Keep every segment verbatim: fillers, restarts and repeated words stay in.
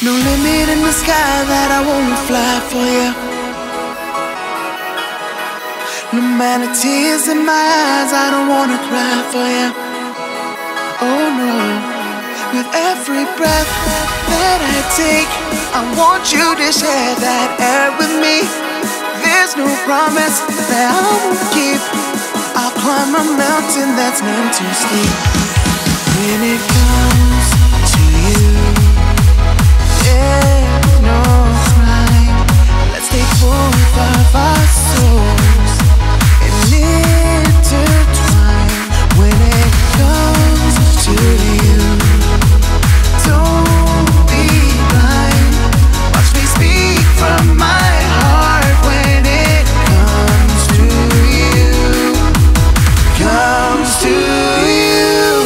No limit in the sky that I won't fly for you. No matter tears in my eyes, I don't wanna cry for you. Oh no. With every breath that I take, I want you to share that air with me. There's no promise that I won't keep. I'll climb a mountain that's none too steep. When it comes to you, there's no crime. Let's take both of our souls and intertwine. When it comes to you, don't be blind. Watch me speak from my heart. When it comes to you, comes to you.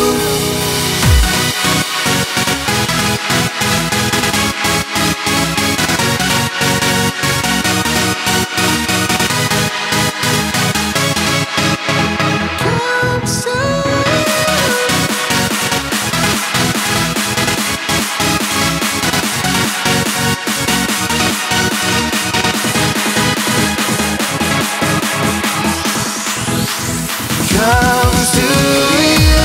Comes to you.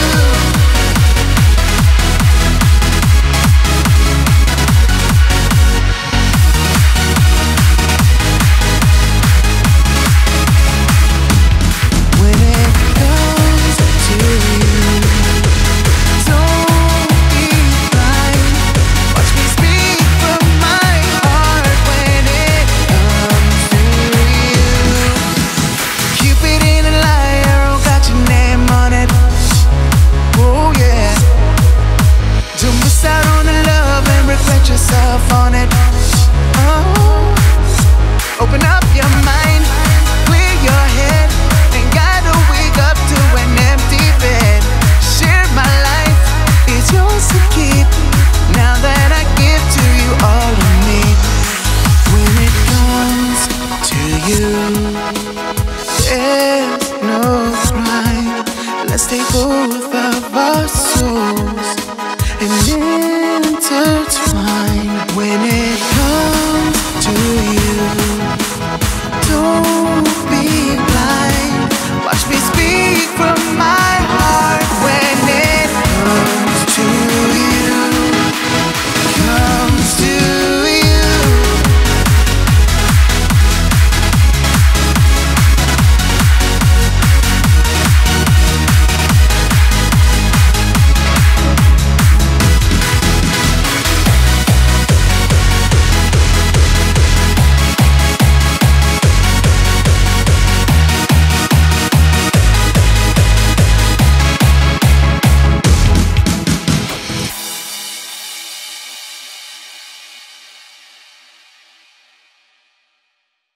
When it comes to you, don't be blind. Watch me speak from my heart. When it comes to you, Cupid in a liar, got your name on it. Oh yeah. Don't miss out on the love and regret yourself on it. Oh, open up your mind, clear your head. Ain't gotta wake up to an empty bed. Share my life, it's yours to keep. Now that I give to you all of me. When it comes to you, there's no crime. Let's take both of our souls and enter